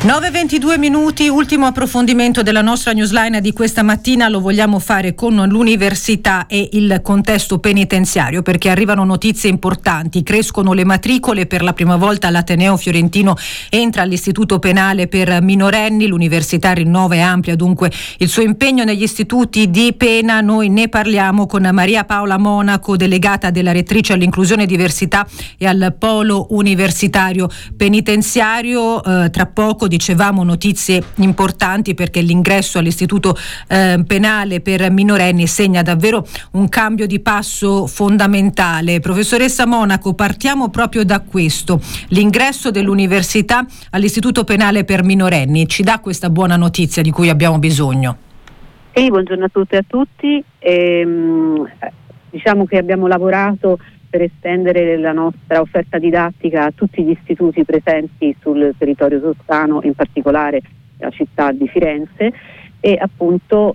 9:22 minuti, ultimo approfondimento della nostra newsline di questa mattina. Lo vogliamo fare con l'università e il contesto penitenziario, perché arrivano notizie importanti. Crescono le matricole, per la prima volta l'Ateneo Fiorentino entra all'istituto penale per minorenni, l'università rinnova e amplia dunque il suo impegno negli istituti di pena. Noi ne parliamo con Maria Paola Monaco, delegata della rettrice all'inclusione e diversità e al polo universitario penitenziario. Tra poco dicevamo notizie importanti, perché l'ingresso all'istituto penale per minorenni segna davvero un cambio di passo fondamentale. Professoressa Monaco, partiamo proprio da questo. L'ingresso dell'università all'istituto penale per minorenni ci dà questa buona notizia di cui abbiamo bisogno? Sì, buongiorno a tutte e a tutti. Diciamo che abbiamo lavorato per estendere la nostra offerta didattica a tutti gli istituti presenti sul territorio toscano, in particolare la città di Firenze, e appunto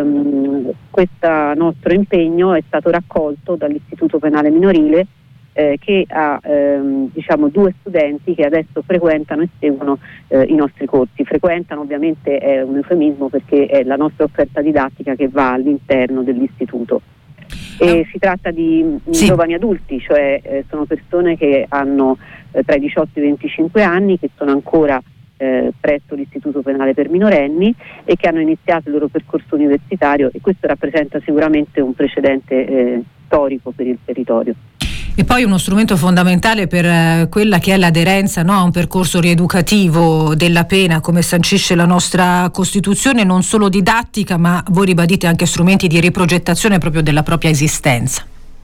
questo nostro impegno è stato raccolto dall'Istituto Penale Minorile, che ha due studenti che adesso frequentano e seguono i nostri corsi. Frequentano ovviamente è un eufemismo, perché è la nostra offerta didattica che va all'interno dell'istituto. Si tratta di giovani adulti, cioè sono persone che hanno tra i 18 e i 25 anni, che sono ancora presso l'Istituto Penale per minorenni e che hanno iniziato il loro percorso universitario, e questo rappresenta sicuramente un precedente storico per il territorio. E poi uno strumento fondamentale per quella che è l'aderenza, no, a un percorso rieducativo della pena, come sancisce la nostra Costituzione, non solo didattica, ma voi ribadite anche strumenti di riprogettazione proprio della propria esistenza.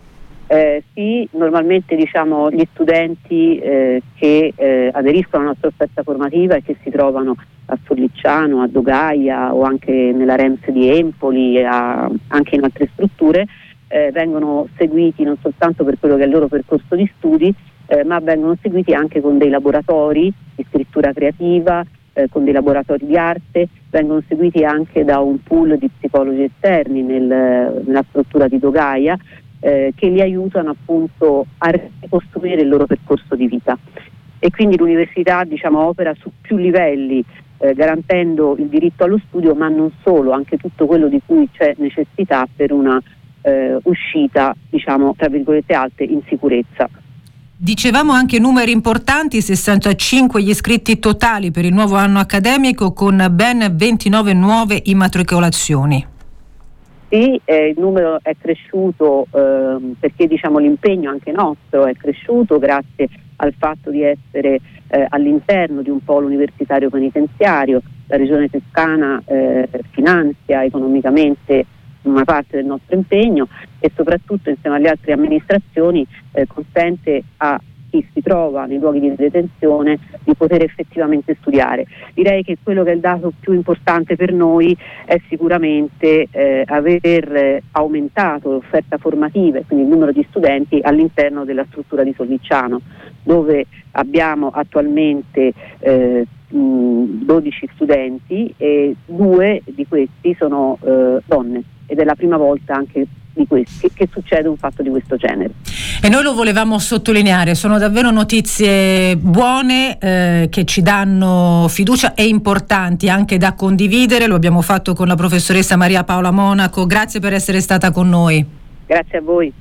Sì, normalmente gli studenti che aderiscono alla nostra offerta formativa e che si trovano a Sollicciano, a Dogaia o anche nella REMS di Empoli, anche in altre strutture, vengono seguiti non soltanto per quello che è il loro percorso di studi, ma vengono seguiti anche con dei laboratori di scrittura creativa, con dei laboratori di arte, vengono seguiti anche da un pool di psicologi esterni nella struttura di Dogaia, che li aiutano appunto a ricostruire il loro percorso di vita. E quindi l'università opera su più livelli, garantendo il diritto allo studio, ma non solo, anche tutto quello di cui c'è necessità per una uscita, tra virgolette alte, in sicurezza. Dicevamo anche numeri importanti: 65 gli iscritti totali per il nuovo anno accademico, con ben 29 nuove immatricolazioni. Sì, il numero è cresciuto perché l'impegno anche nostro è cresciuto grazie al fatto di essere all'interno di un polo universitario penitenziario. La Regione Toscana finanzia economicamente una parte del nostro impegno, e soprattutto insieme alle altre amministrazioni consente a chi si trova nei luoghi di detenzione di poter effettivamente studiare. Direi che quello che è il dato più importante per noi è sicuramente aver aumentato l'offerta formativa, e quindi il numero di studenti all'interno della struttura di Sollicciano, dove abbiamo attualmente 12 studenti, e 2 di questi sono donne, ed è la prima volta anche di questi che succede un fatto di questo genere. E noi lo volevamo sottolineare, sono davvero notizie buone che ci danno fiducia e importanti anche da condividere. Lo abbiamo fatto con la professoressa Maria Paola Monaco. Grazie per essere stata con noi. Grazie a voi.